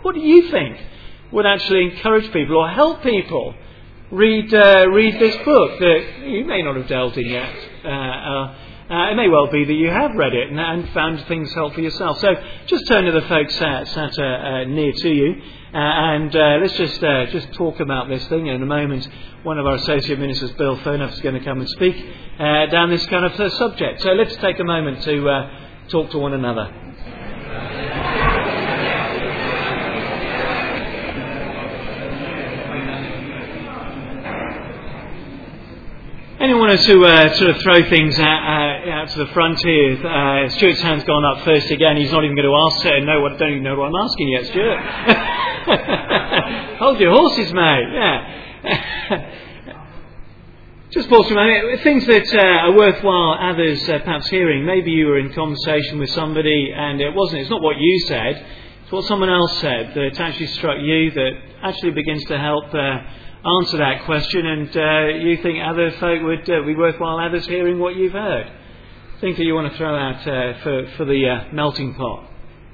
What do you think would actually encourage people or help people read this book that you may not have delved in yet? It may well be that you have read it and found things helpful yourself. So just turn to the folks sat near to you, and let's just talk about this thing. In a moment, one of our associate ministers, Bill Furnuff, is going to come and speak down this kind of subject. So let's take a moment to talk to one another. Anyone wants to sort of throw things out to the front here? Stuart's hand's gone up first again. He's not even going to ask. Don't even know what I'm asking yet, Stuart. Hold your horses, mate. Yeah. Just pause for a moment. Things that are worthwhile others perhaps hearing. Maybe you were in conversation with somebody and it's not what you said, it's what someone else said that actually struck you, that actually begins to help answer that question, and you think other folk would be worthwhile others hearing what you've heard. Think that you want to throw out for the melting pot.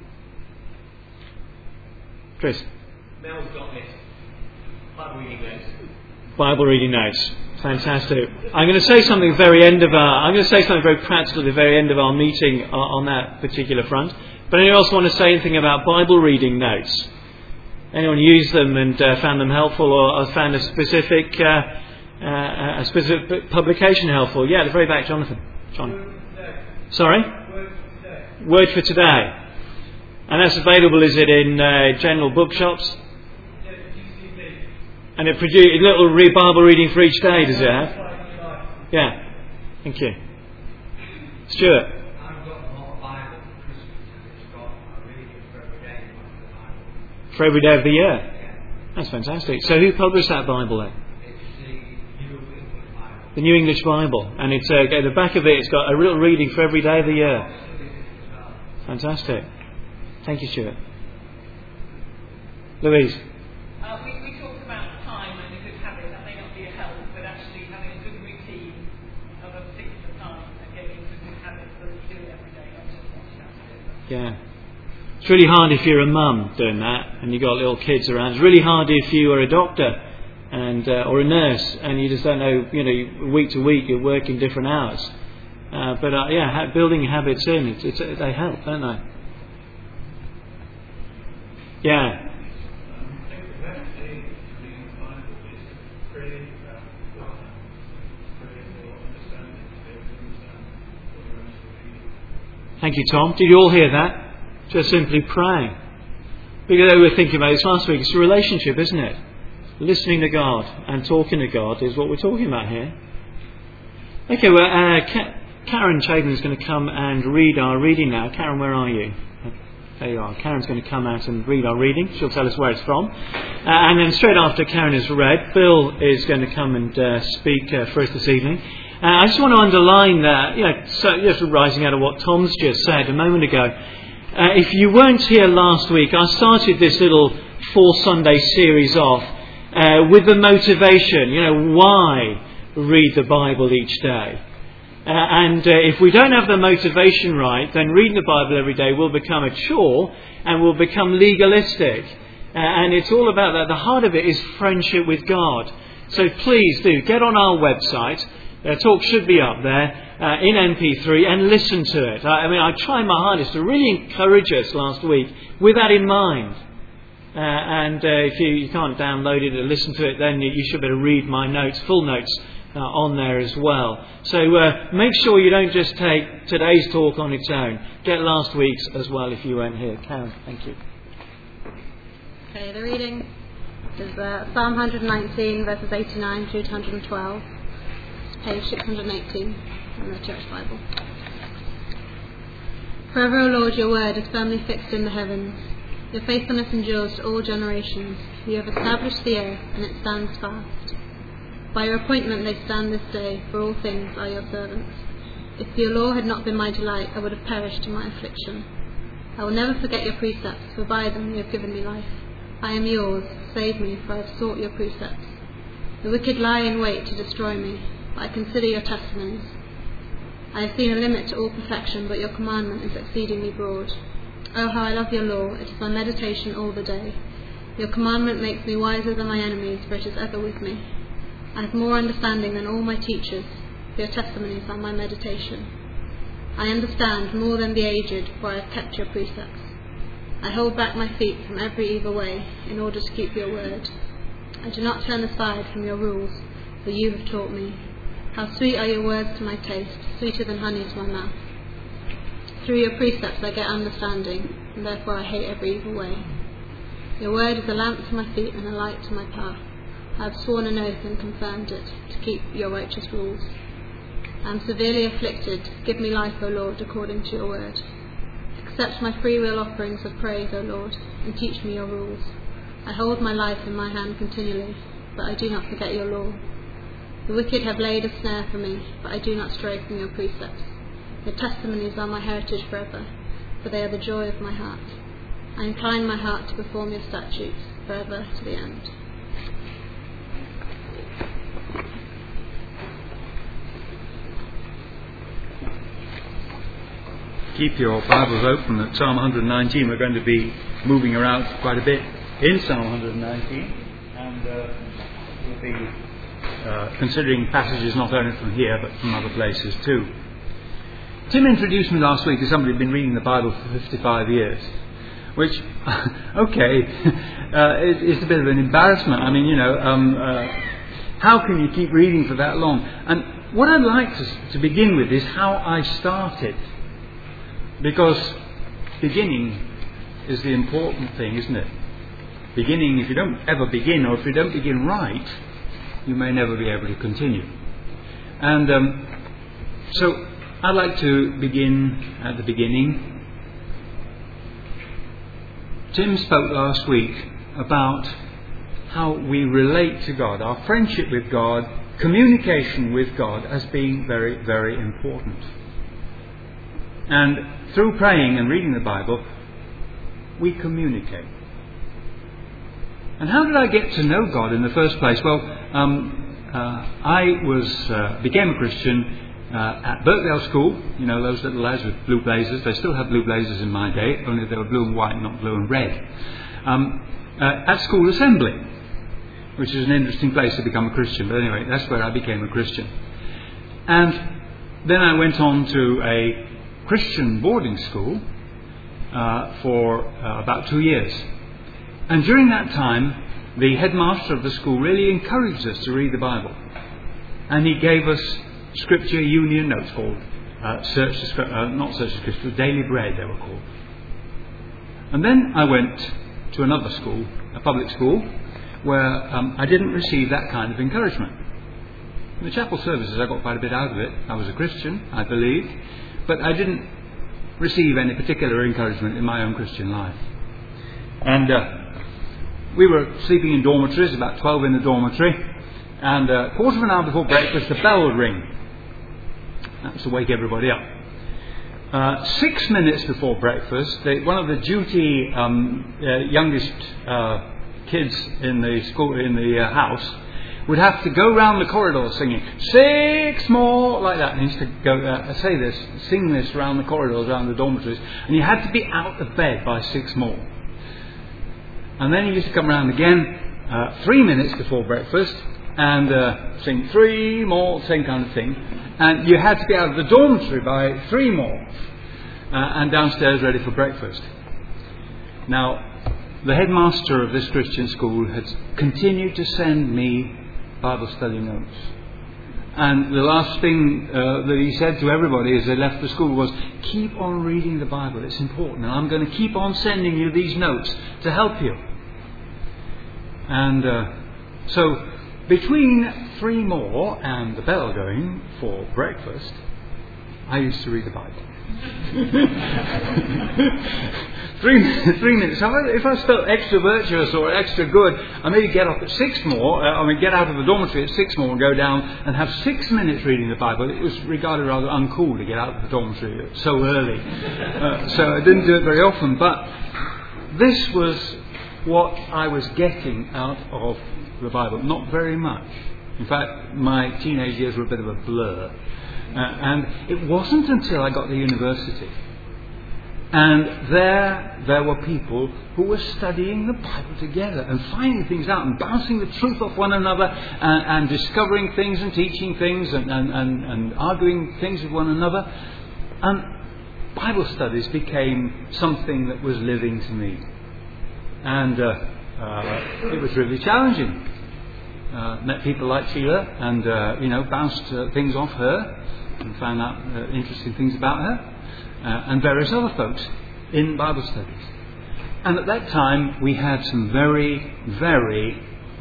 Chris? Mel's got this. Bible reading notes. Bible reading notes. Fantastic. I'm going to say something very practical at the very end of our meeting on that particular front. But anyone else want to say anything about Bible reading notes? Anyone used them and found them helpful, or found a specific publication helpful? Yeah, at the very back, Jonathan. John. Sorry? Word for Today. And that's available, is it, in general bookshops? And it produces a little Bible reading for each day, does it have? Yeah. Thank you. Stuart. For every day of the year. That's fantastic. So who published that Bible then? The New English Bible. And it's at the back of it's got a little reading for every day of the year. Fantastic. Thank you, Stuart. Louise. We talked about time and a good habit. That may not be a help, but actually having a good routine of a particular time and getting into a good habit so that you do it every day, not just once you have to do it. Yeah. It's really hard if you're a mum doing that and you've got little kids around. It's really hard if you are a doctor and or a nurse and you just don't know, week to week you're working different hours. But building habits in, they help, don't they? Yeah. Thank you, Tom. Did you all hear that? Just simply praying. Because we were thinking about this last week. It's a relationship, isn't it? Listening to God and talking to God is what we're talking about here. Okay, well, Karen Chapin is going to come and read our reading now. Karen, where are you? There you are. Karen's going to come out and read our reading. She'll tell us where it's from. And then straight after Karen has read, Bill is going to come and speak for us this evening. I just want to underline that, just rising out of what Tom's just said a moment ago. If you weren't here last week, I started this little 4-Sunday series off with the motivation, why read the Bible each day? And if we don't have the motivation right, then reading the Bible every day will become a chore and will become legalistic. And it's all about that. The heart of it is friendship with God. So please do get on our website. Talk should be up there in MP3 and listen to it. I tried my hardest to really encourage us last week with that in mind. And if you can't download it or listen to it, then you should better read my notes, full notes on there as well. So make sure you don't just take today's talk on its own. Get last week's as well if you weren't here. Karen, thank you. Okay, the reading is Psalm 119 verses 89 through to 112. Page 618 in the Church Bible. Forever, O Lord, your word is firmly fixed in the heavens. Your faithfulness endures to all generations. You have established the earth, and it stands fast. By your appointment they stand this day, for all things are your servants. If your law had not been my delight, I would have perished in my affliction. I will never forget your precepts, for by them you have given me life. I am yours, save me, for I have sought your precepts. The wicked lie in wait to destroy me, but I consider your testimonies. I have seen a limit to all perfection, but your commandment is exceedingly broad. Oh, how I love your law. It is my meditation all the day. Your commandment makes me wiser than my enemies, for it is ever with me. I have more understanding than all my teachers, for your testimonies are my meditation. I understand more than the aged, for I have kept your precepts. I hold back my feet from every evil way, in order to keep your word. I do not turn aside from your rules, for you have taught me. How sweet are your words to my taste, sweeter than honey to my mouth. Through your precepts I get understanding, and therefore I hate every evil way. Your word is a lamp to my feet and a light to my path. I have sworn an oath and confirmed it, to keep your righteous rules. I am severely afflicted. Give me life, O Lord, according to your word. Accept my free will offerings of praise, O Lord, and teach me your rules. I hold my life in my hand continually, but I do not forget your law. The wicked have laid a snare for me, but I do not stray from your precepts. Your testimonies are my heritage forever, for they are the joy of my heart. I incline my heart to perform your statutes forever to the end. Keep your Bibles open at Psalm 119. We're going to be moving around quite a bit in Psalm 119, and we'll be considering passages not only from here but from other places too. Tim introduced me last week as somebody who'd been reading the Bible for 55 years, which, okay, is a bit of an embarrassment. I mean, how can you keep reading for that long? And what I'd like to begin with is how I started. Because beginning is the important thing, isn't it? Beginning, if you don't ever begin, or if you don't begin right, you may never be able to continue. And so I'd like to begin at the beginning. Tim spoke last week about how we relate to God, our friendship with God, communication with God as being very, very important. And through praying and reading the Bible, we communicate. And how did I get to know God in the first place? Well, I became a Christian at Birkdale School. You know, those little lads with blue blazers. They still have blue blazers in my day, only they were blue and white, not blue and red. At school assembly, which is an interesting place to become a Christian. But anyway, that's where I became a Christian. And then I went on to a Christian boarding school for about 2 years. And during that time, the headmaster of the school really encouraged us to read the Bible. And he gave us Scripture Union notes called not Search the Scripture, Daily Bread they were called. And then I went to another school, a public school, where I didn't receive that kind of encouragement. In the chapel services I got quite a bit out of it. I was a Christian, I believed, but I didn't receive any particular encouragement in my own Christian life. And we were sleeping in dormitories, about 12 in the dormitory, and a quarter of an hour before breakfast the bell would ring. That was to wake everybody up. 6 minutes before breakfast, one of the duty youngest kids in the school, in the house, would have to go round the corridor singing 6 more, like that. And he used to go sing this round the corridors, around the dormitories, and you had to be out of bed by 6 more. And then he used to come round again 3 minutes before breakfast and sing 3 more, same kind of thing. And you had to be out of the dormitory by 3 more and downstairs ready for breakfast. Now, the headmaster of this Christian school had continued to send me Bible study notes. And the last thing that he said to everybody as they left the school was, keep on reading the Bible, it's important, and I'm going to keep on sending you these notes to help you. And so between 3 more and the bell going for breakfast, I used to read the Bible. 3 minutes. So if I felt extra virtuous or extra good, I maybe get up at 6 more. Get out of the dormitory at 6 more and go down and have 6 minutes reading the Bible. It was regarded rather uncool to get out of the dormitory so early, so I didn't do it very often. But this was what I was getting out of the Bible. Not very much. In fact, my teenage years were a bit of a blur. And it wasn't until I got to university And there were people who were studying the Bible together and finding things out and bouncing the truth off one another and discovering things and teaching things and arguing things with one another. And Bible studies became something that was living to me. And it was really challenging. Met people like Sheila and, bounced things off her and found out interesting things about her. And various other folks in Bible studies. And at that time we had some very, very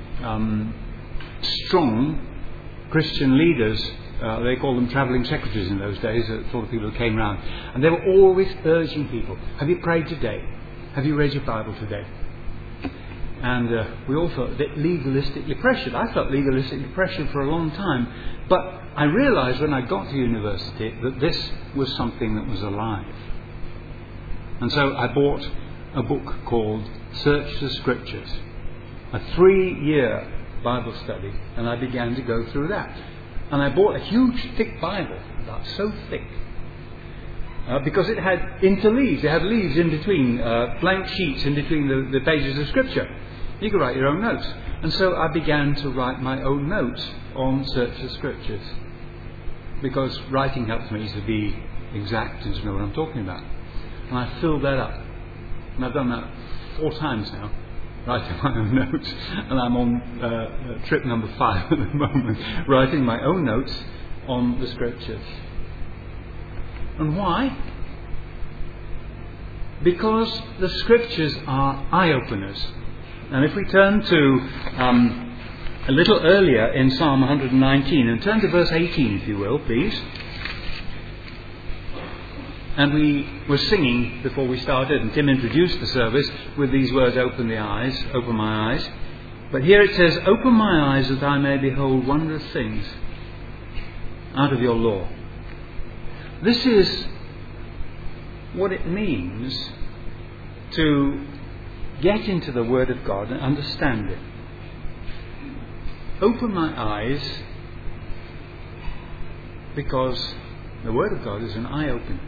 strong Christian leaders. They called them travelling secretaries in those days, sort of people who came round. And they were always urging people, have you prayed today? Have you read your Bible today? And we all felt a bit legalistically pressured. I felt legalistically pressured for a long time. But I realised when I got to university that this was something that was alive. And so I bought a book called Search the Scriptures, a 3-year Bible study, and I began to go through that. And I bought a huge thick Bible, about so thick, because it had interleaves. It had leaves in between, blank sheets in between the pages of Scripture. You could write your own notes. And so I began to write my own notes on Search the Scriptures, because writing helps me to be exact and to know what I'm talking about. And I filled that up. And I've done that 4 times now, writing my own notes. And I'm on trip number 5 at the moment, writing my own notes on the Scriptures. And why? Because the Scriptures are eye-openers. And if we turn to a little earlier in Psalm 119, and turn to verse 18 if you will, please. And we were singing before we started, and Tim introduced the service with these words, open my eyes. But here it says, open my eyes that I may behold wondrous things out of your law. This is what it means to get into the Word of God and understand it. Open my eyes, because the Word of God is an eye-opener.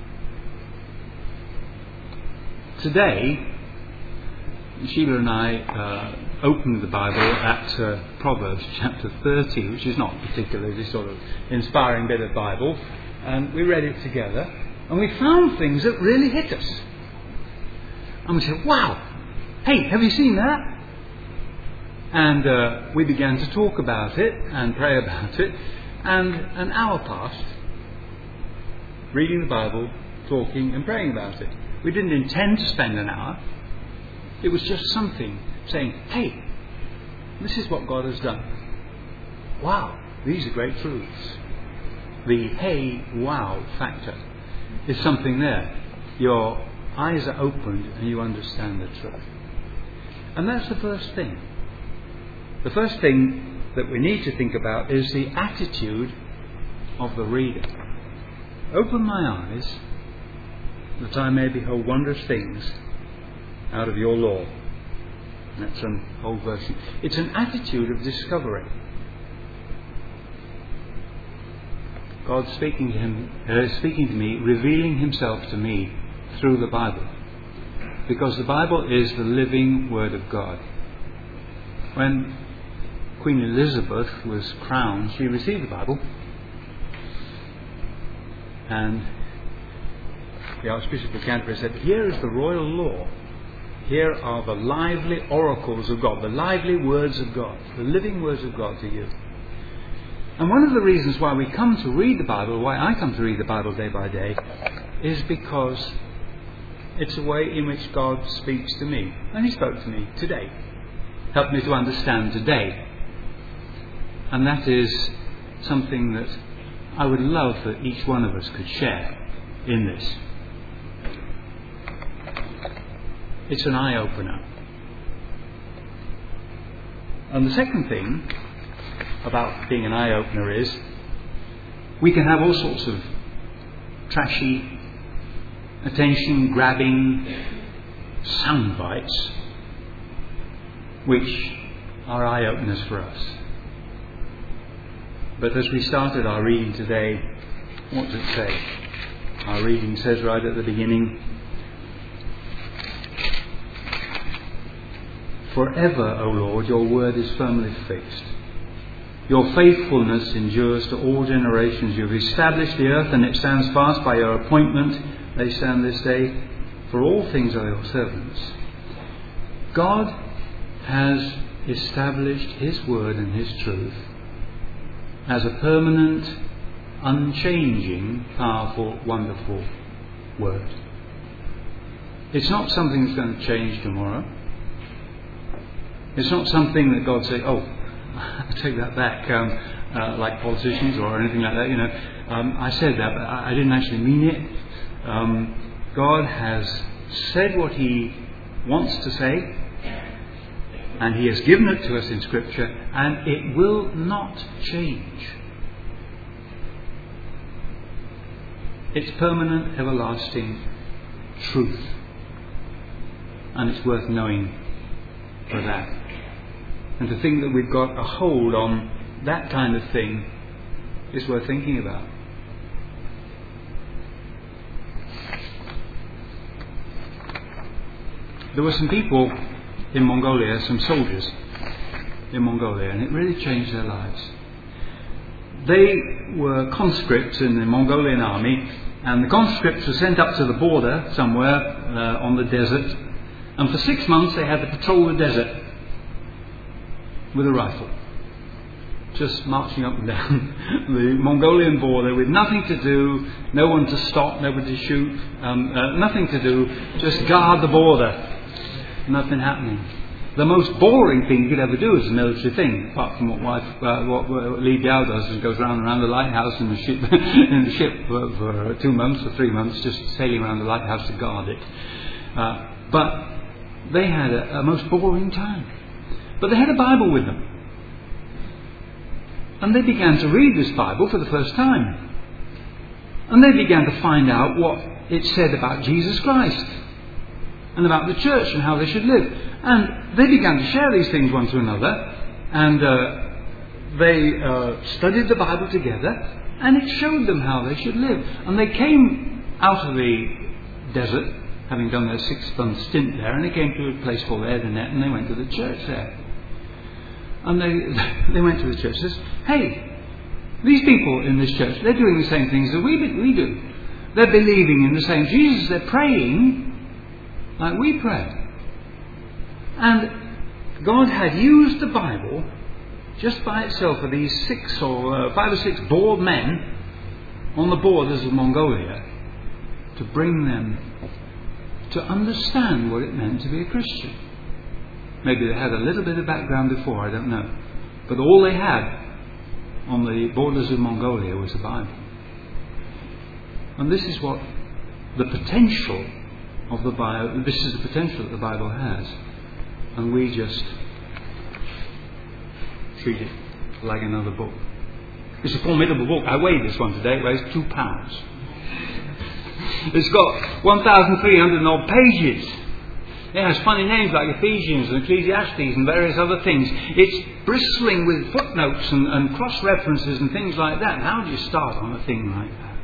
Today, Sheila and I opened the Bible at Proverbs chapter 30, which is not particularly sort of inspiring bit of Bible, and we read it together, and we found things that really hit us. And we said, wow! Hey, have you seen that? And we began to talk about it and pray about it. And an hour passed, reading the Bible, talking and praying about it. We didn't intend to spend an hour. It was just something saying, hey, this is what God has done. Wow, these are great truths. The hey, wow factor is something there. Your eyes are opened and you understand the truth. And that's the first thing. The first thing that we need to think about is the attitude of the reader. Open my eyes that I may behold wondrous things out of your law. That's an old version. It's an attitude of discovery. God speaking to me, revealing himself to me through the Bible. Because the Bible is the living Word of God. When Queen Elizabeth was crowned, she received the Bible. And the Archbishop of Canterbury said, here is the royal law. Here are the lively oracles of God, the lively words of God, the living words of God to you. And one of the reasons why we come to read the Bible, why I come to read the Bible day by day, is because it's a way in which God speaks to me. And he spoke to me today. Helped me to understand today. And that is something that I would love that each one of us could share in this. It's an eye-opener. And the second thing about being an eye-opener is we can have all sorts of trashy, attention-grabbing sound bites which are eye-openers for us. But as we started our reading today, what does it say? Our reading says right at the beginning, Forever, O Lord, your word is firmly fixed. Your faithfulness endures to all generations. You have established the earth, and it stands fast by your appointment. They stand this day, for all things are your servants. God has established His word and His truth as a permanent, unchanging, powerful, wonderful word. It's not something that's going to change tomorrow. It's not something that God says, oh, I take that back, like politicians or anything like that. I said that, but I didn't actually mean it. God has said what He wants to say, and He has given it to us in Scripture, and it will not change. It's permanent, everlasting truth, and it's worth knowing for that. And to think that we've got a hold on that kind of thing is worth thinking about. There were some people in Mongolia, some soldiers in Mongolia, and it really changed their lives. They were conscripts in the Mongolian army, and the conscripts were sent up to the border somewhere on the desert, and for 6 months they had to patrol the desert with a rifle, just marching up and down the Mongolian border with nothing to do, no one to stop, nobody to shoot, nothing to do, just guard the border. Nothing happening. The most boring thing you could ever do is a military thing, apart from what Li Biao does, is goes round and around the lighthouse in the ship for 2 months or 3 months, just sailing around the lighthouse to guard it. But they had a most boring time. But they had a Bible with them. And they began to read this Bible for the first time. And they began to find out what it said about Jesus Christ and about the church and how they should live. And they began to share these things one to another. And they studied the Bible together. And it showed them how they should live. And they came out of the desert, having done their 6-month stint there, and they came to a place called Erdenet, and they went to the church there. And they went to the church and says, hey, these people in this church, they're doing the same things that we do. They're believing in the same Jesus. They're praying like we pray. And God had used the Bible just by itself for these 5 or 6 bored men on the borders of Mongolia to bring them to understand what it meant to be a Christian. Maybe they had a little bit of background before, I don't know. But all they had on the borders of Mongolia was the Bible. And this is what the potential of the Bible, this is the potential that the Bible has. And we just treat it like another book. It's a formidable book. I weighed this one today. It weighs 2 pounds. It's got 1,300 odd pages. It has funny names like Ephesians and Ecclesiastes and various other things. It's bristling with footnotes and cross-references and things like that. How do you start on a thing like that?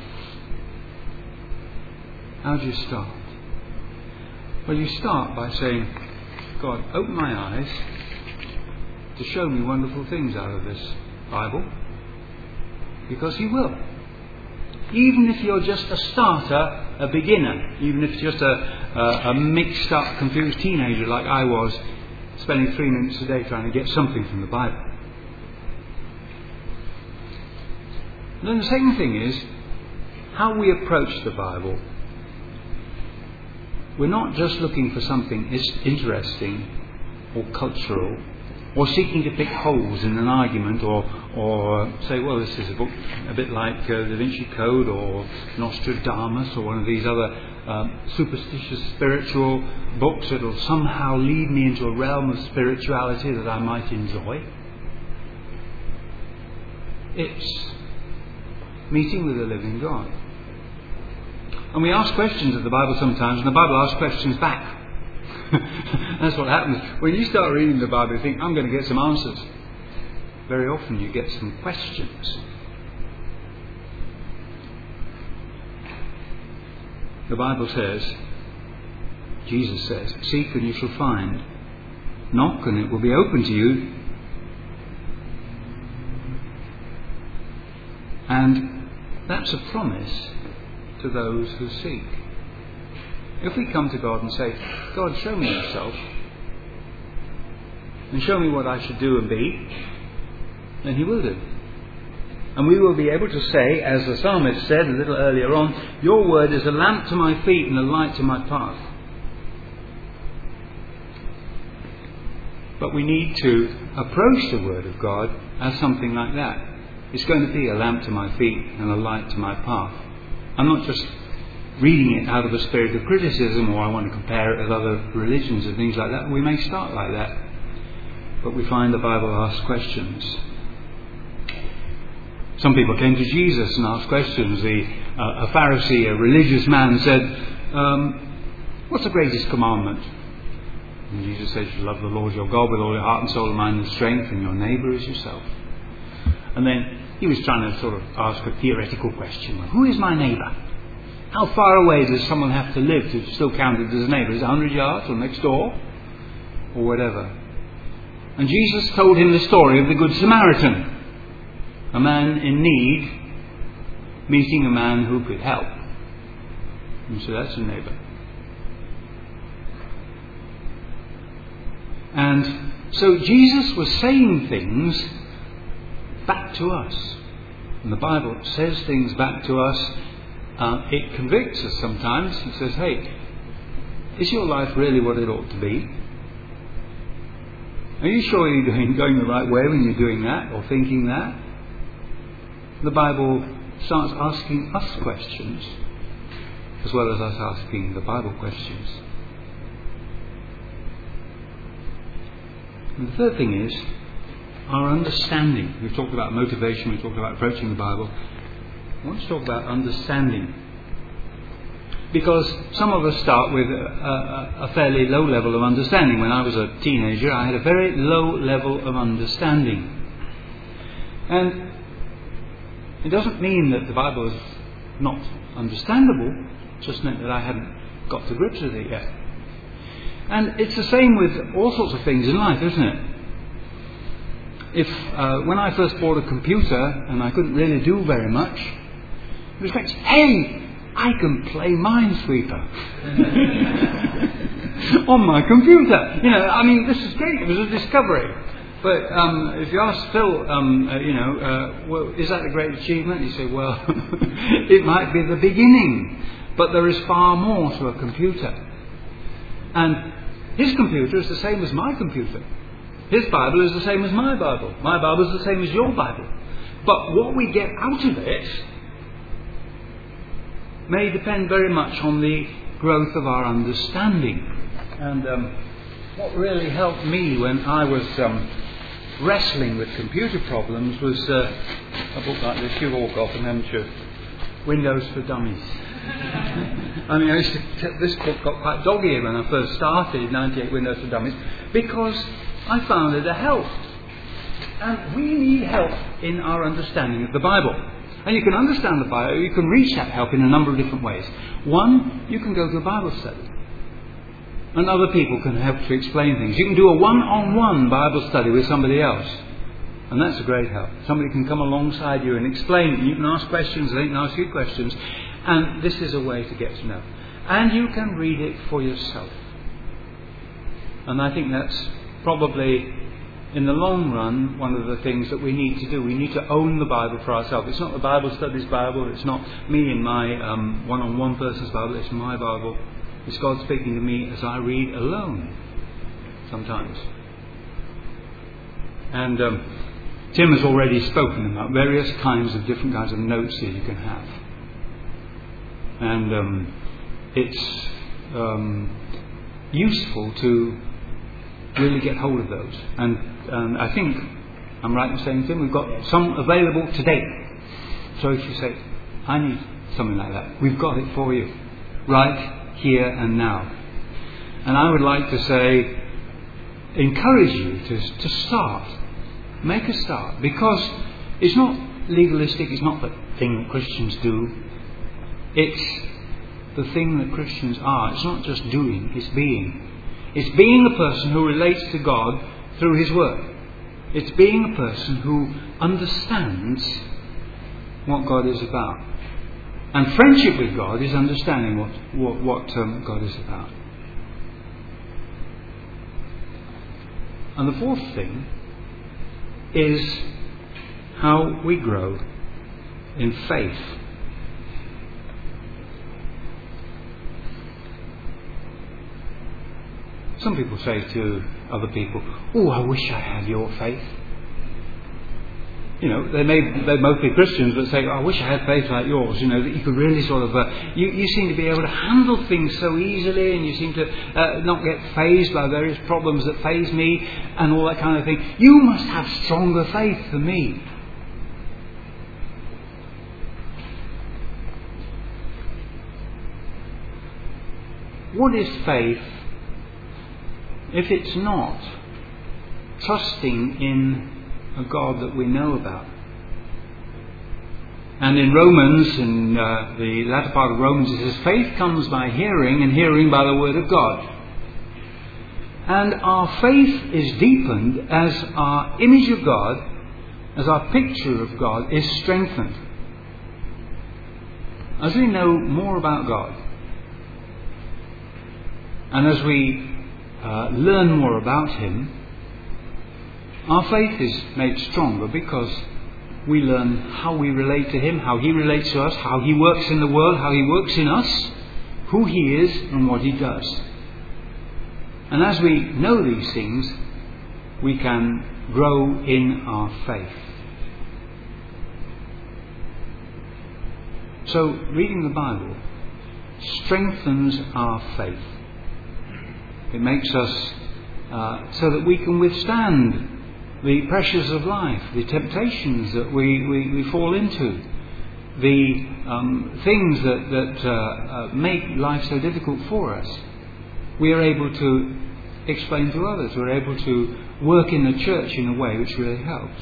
How do you start? Well, you start by saying, God, open my eyes to show me wonderful things out of this Bible. Because He will. Even if you're just a starter, a beginner, even if you're just a mixed up, confused teenager like I was, spending 3 minutes a day trying to get something from the Bible. And then the second thing is how we approach the Bible. We're not just looking for something interesting or cultural, or seeking to pick holes in an argument, or say, well, this is a book a bit like Da Vinci Code or Nostradamus or one of these other superstitious spiritual books that will somehow lead me into a realm of spirituality that I might enjoy. It's meeting with the living God. And we ask questions of the Bible sometimes, and the Bible asks questions back. That's what happens. When you start reading the Bible, you think, I'm going to get some answers. Very often you get some questions. The Bible says, Jesus says, seek and you shall find. Knock and it will be open to you. And that's a promise to those who seek. If we come to God and say, God, show me yourself, and show me what I should do and be, then He will do. And we will be able to say, as the psalmist said a little earlier on, your word is a lamp to my feet and a light to my path. But we need to approach the word of God as something like that. It's going to be a lamp to my feet and a light to my path. I'm not just reading it out of a spirit of criticism, or I want to compare it with other religions and things like that. We may start like that, but we find the Bible asks questions. Some people came to Jesus and asked questions. A Pharisee, a religious man, said, what's the greatest commandment? And Jesus said, you love the Lord your God with all your heart and soul and mind and strength, and your neighbour as yourself. And then he was trying to sort of ask a theoretical question. Who is my neighbour? How far away does someone have to live to still count it as a neighbour? Is it 100 yards or next door? Or whatever. And Jesus told him the story of the Good Samaritan. A man in need meeting a man who could help. And so that's a neighbour. And so Jesus was saying things back to us. And the Bible says things back to us. It convicts us sometimes. It says, hey, is your life really what it ought to be? Are you sure you're going the right way when you're doing that or thinking that? The Bible starts asking us questions as well as us asking the Bible questions. And the third thing is our understanding. We've talked about motivation, we've talked about approaching the Bible. I want to talk about understanding. Because some of us start with a fairly low level of understanding. When I was a teenager, I had a very low level of understanding. And it doesn't mean that the Bible is not understandable. It just meant that I hadn't got to grips with it yet. And it's the same with all sorts of things in life, isn't it? If when I first bought a computer and I couldn't really do very much, it was like, hey, I can play Minesweeper on my computer. You know, I mean, this is great. It was a discovery. But if you ask Phil, well, is that a great achievement? He said, well, it might be the beginning, but there is far more to a computer. And his computer is the same as my computer. His Bible is the same as my Bible. My Bible is the same as your Bible. But what we get out of it may depend very much on the growth of our understanding. And what really helped me when I was wrestling with computer problems was a book like this. You've all got them, haven't you? Windows for Dummies. I mean, this book got quite dog-eared when I first started 98 Windows for Dummies, because I found it a help. And we need help in our understanding of the Bible. And you can understand the Bible, you can reach that help in a number of different ways. One, you can go to a Bible study. And other people can help to explain things. You can do a one-on-one Bible study with somebody else. And that's a great help. Somebody can come alongside you and explain it. You can ask questions, they can ask you questions. And this is a way to get to know. And you can read it for yourself. And I think that's probably, in the long run, one of the things that we need to do. We need to own the Bible for ourselves. It's not the Bible study's Bible. It's not me and my one-on-one person's Bible. It's my Bible. It's God speaking to me as I read alone sometimes. And Tim has already spoken about various different kinds of notes that you can have. And it's useful to really get hold of those. And I think I'm right in saying, Tim, we've got some available today. So if you say, I need something like that, we've got it for you. Right here and now. And I would like to say, encourage you to start. Make a start. Because it's not legalistic, it's not the thing that Christians do. It's the thing that Christians are. It's not just doing, it's being. It's being a person who relates to God through His Word. It's being a person who understands what God is about. And friendship with God is understanding what God is about. And the fourth thing is how we grow in faith. Some people say to other people, "Oh, I wish I had your faith." You know, they both be Christians, but say, "I wish I had faith like yours." You know, that you could really sort of, you seem to be able to handle things so easily, and you seem to not get fazed by various problems that faze me, and all that kind of thing. You must have stronger faith than me. What is faith if it's not trusting in a God that we know about? And in Romans, in the latter part of Romans, it says, faith comes by hearing, and hearing by the word of God. And our faith is deepened as our image of God, as our picture of God is strengthened. As we know more about God, and as we learn more about Him, our faith is made stronger because we learn how we relate to Him, how He relates to us, how He works in the world, how He works in us, who He is and what He does. And as we know these things, we can grow in our faith. So reading the Bible strengthens our faith. It makes us so that we can withstand the pressures of life, the temptations that we fall into, the things that make life so difficult for us. We are able to explain to others. We're able to work in the church in a way which really helps.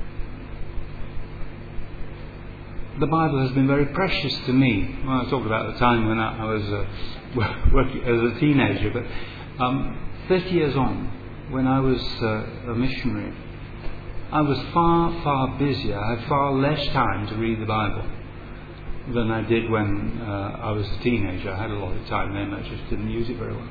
The Bible has been very precious to me. Well, I talk about the time when I was working as a teenager, but 30 years on, when I was a missionary, I was far busier. I had far less time to read the Bible than I did when I was a teenager. I had a lot of time then, I just didn't use it very well.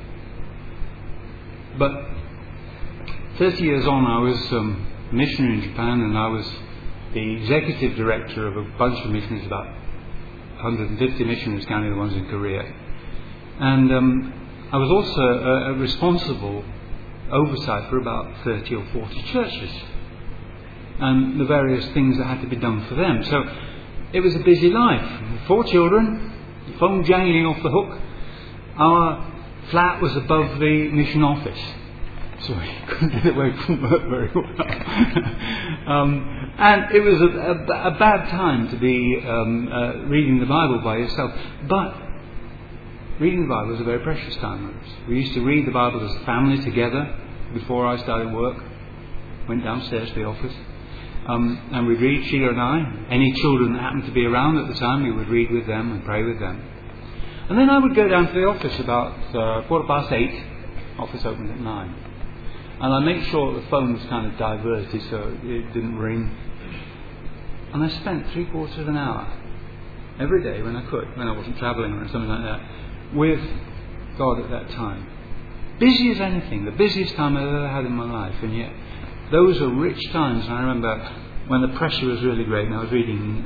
But 30 years on, I was a missionary in Japan, and I was the executive director of a bunch of missionaries, about 150 missionaries, counting the ones in Korea. And I was also a responsible oversight for about 30 or 40 churches and the various things that had to be done for them. So it was a busy life. 4 children, the phone jangling off the hook. Our flat was above the mission office, so we couldn't get away from work very well. And it was a bad time to be reading the Bible by yourself. But reading the Bible was a very precious time for us. We used to read the Bible as a family together before I started work. Went downstairs to the office. And we'd read, Sheila and I. Any children that happened to be around at the time, we would read with them and pray with them. And then I would go down to the office about 8:15. Office opened at 9. And I'd make sure that the phone was kind of diverted so it didn't ring. And I spent 3/4 of an hour every day when I could, when I wasn't travelling or something like that, with God at that time. Busy as anything, the busiest time I've ever had in my life, and yet those are rich times. And I remember when the pressure was really great, and I was reading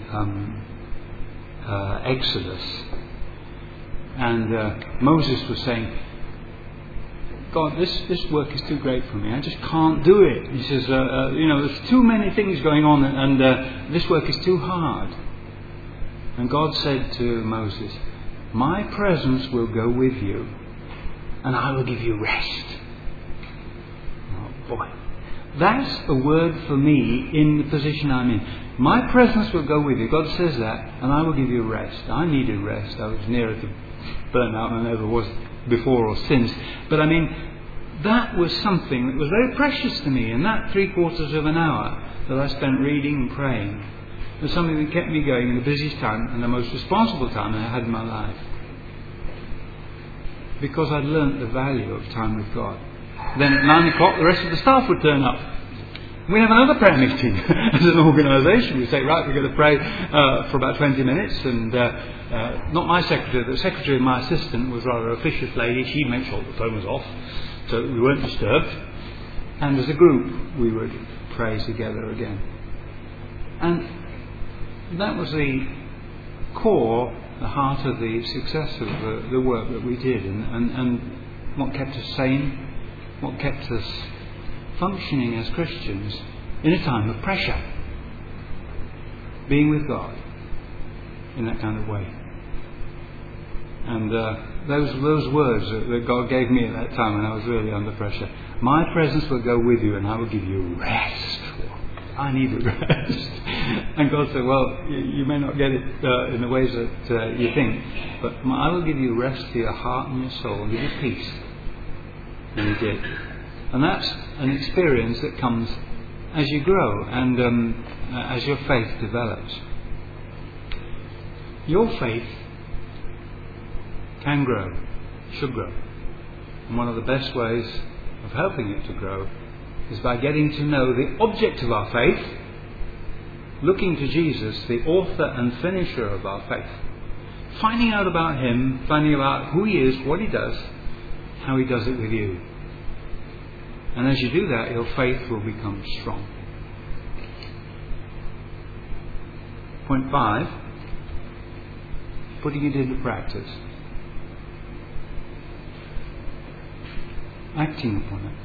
Exodus, and Moses was saying, God, this work is too great for me. I just can't do it. He says, there's too many things going on, and this work is too hard. And God said to Moses, my presence will go with you, and I will give you rest. Oh boy. That's a word for me in the position I'm in. My presence will go with you. God says that, and I will give you rest. I needed rest. I was nearer to burnout than I ever was before or since. But I mean, that was something that was very precious to me. And that 3/4 of an hour that I spent reading and praying was something that kept me going in the busiest time and the most responsible time I had in my life. because I'd learnt the value of time with God. Then at 9 o'clock, the rest of the staff would turn up. We have another prayer meeting as an organisation. We say, right, we're going to pray for about 20 minutes. And not my secretary, the secretary of my assistant was rather a officious lady. She'd make sure the phone was off, so we weren't disturbed. And as a group, we would pray together again. And that was the core, the heart of the success of the work that we did, and what kept us sane, what kept us functioning as Christians in a time of pressure. Being with God in that kind of way. And those words that God gave me at that time when I was really under pressure. My presence will go with you and I will give you rest. I needed rest. And God said, well, you may not get it in the ways that you think, but I will give you rest for your heart and your soul, and give you peace. And He did. And that's an experience that comes as you grow and as your faith develops. Your faith can grow, should grow. And one of the best ways of helping it to grow is by getting to know the object of our faith, looking to Jesus, the author and finisher of our faith, finding out about Him, finding out who He is, what He does, how He does it with you. And as you do that, your faith will become strong. Point 5, putting it into practice. Acting upon it.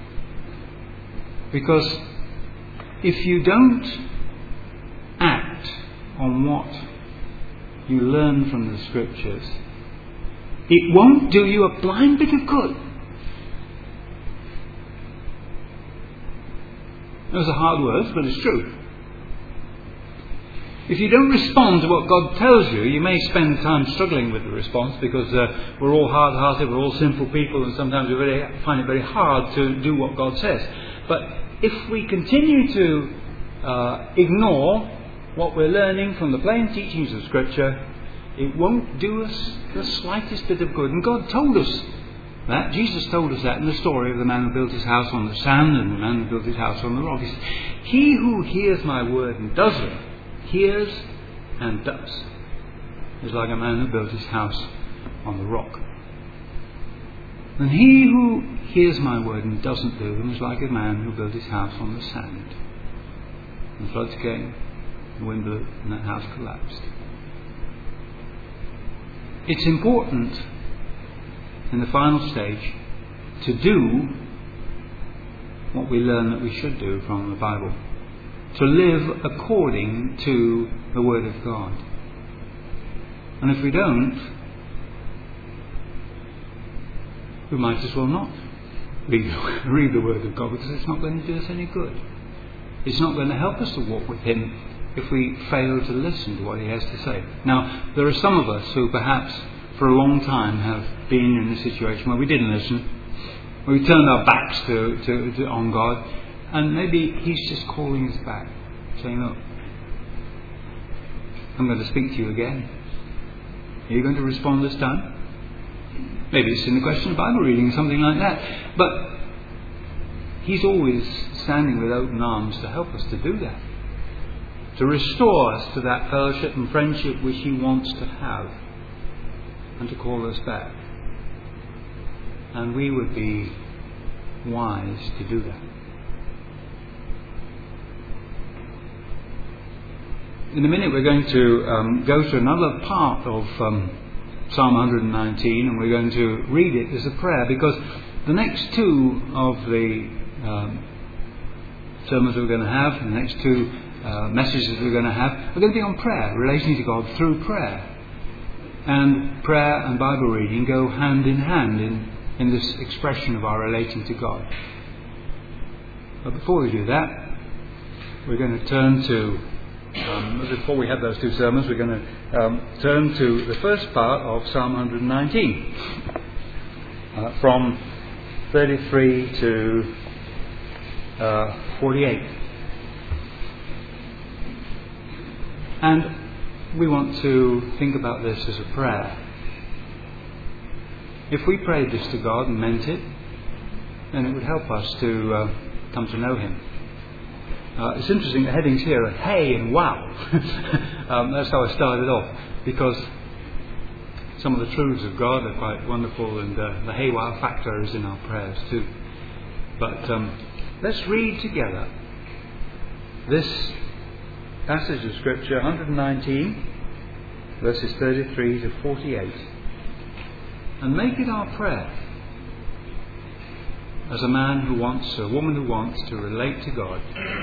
Because if you don't act on what you learn from the Scriptures, it won't do you a blind bit of good. Those are hard words, but it's true. If you don't respond to what God tells you, you may spend time struggling with the response because we're all hard-hearted, we're all sinful people, and sometimes we really find it very hard to do what God says. But if we continue to ignore what we're learning from the plain teachings of Scripture, it won't do us the slightest bit of good. And God told us that. Jesus told us that in the story of the man who built his house on the sand and the man who built his house on the rock. He said, he who hears my word and does it, hears and does, is like a man who built his house on the rock. And he who hears my word and doesn't do them is like a man who built his house on the sand. And floods came, the wind blew, and that house collapsed. It's important in the final stage to do what we learn that we should do from the Bible. To live according to the Word of God. And if we don't, we might as well not read the Word of God, because it's not going to do us any good. It's not going to help us to walk with Him if we fail to listen to what He has to say. Now, there are some of us who perhaps for a long time have been in a situation where we didn't listen, where we turned our backs on God, and maybe He's just calling us back, saying, look, I'm going to speak to you again. Are you going to respond this time? Maybe it's in the question of Bible reading, something like that. But He's always standing with open arms to help us to do that. To restore us to that fellowship and friendship which He wants to have. And to call us back. And we would be wise to do that. In a minute we're going to go to another part of Psalm 119, and we're going to read it as a prayer, because the next two of the sermons we're going to have, the next two messages we're going to have, are going to be on prayer, relating to God through prayer. And prayer and Bible reading go hand in hand in this expression of our relating to God. But before we do that, we're going to turn to before we have those two sermons, we're going to turn to the first part of Psalm 119, from 33 to 48. And we want to think about this as a prayer. if we prayed this to God and meant it, then it would help us to come to know Him. It's interesting, the headings here are hey and wow. That's how I started off, because some of the truths of God are quite wonderful, and the hey wow factor is in our prayers too. But let's read together this passage of Scripture, 119, verses 33 to 48, and make it our prayer as a woman who wants to relate to God.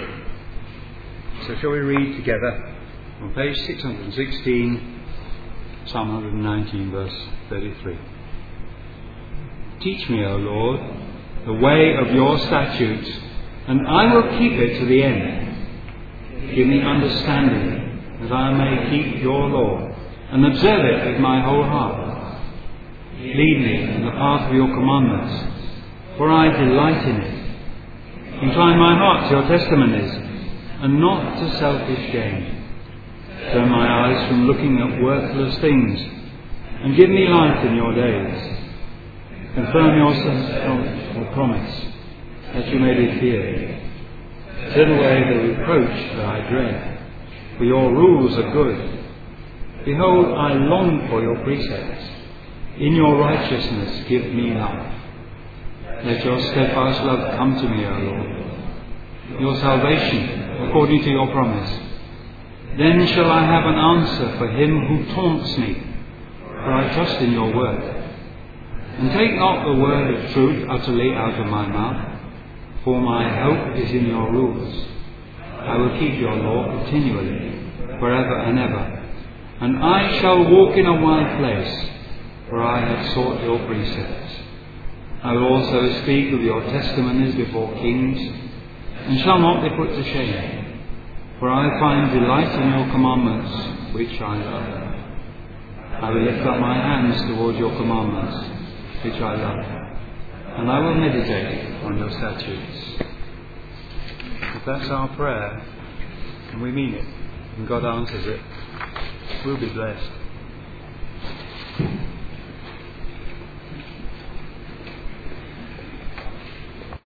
So shall we read together on page 616, Psalm 119, verse 33. Teach me, O Lord, the way of your statutes, and I will keep it to the end. Give me understanding, that I may keep your law, and observe it with my whole heart. Lead me in the path of your commandments, for I delight in it. Incline my heart to your testimonies, and not to selfish gain. Turn my eyes from looking at worthless things, and give me life in your days. Confirm your promise, that you may be feared. Turn away the reproach that I dread, for your rules are good. Behold, I long for your precepts. In your righteousness give me life. Let your steadfast love come to me, O Lord, your salvation according to your promise. Then shall I have an answer for him who taunts me, for I trust in your word. And take not the word of truth utterly out of my mouth, for my hope is in your rules. I will keep your law continually, forever and ever. And I shall walk in a wide place, for I have sought your precepts. I will also speak of your testimonies before kings, and shall not be put to shame. For I find delight in your commandments, which I love. I will lift up my hands towards your commandments, which I love. And I will meditate on your statutes. If that's our prayer, and we mean it, and God answers it, we'll be blessed.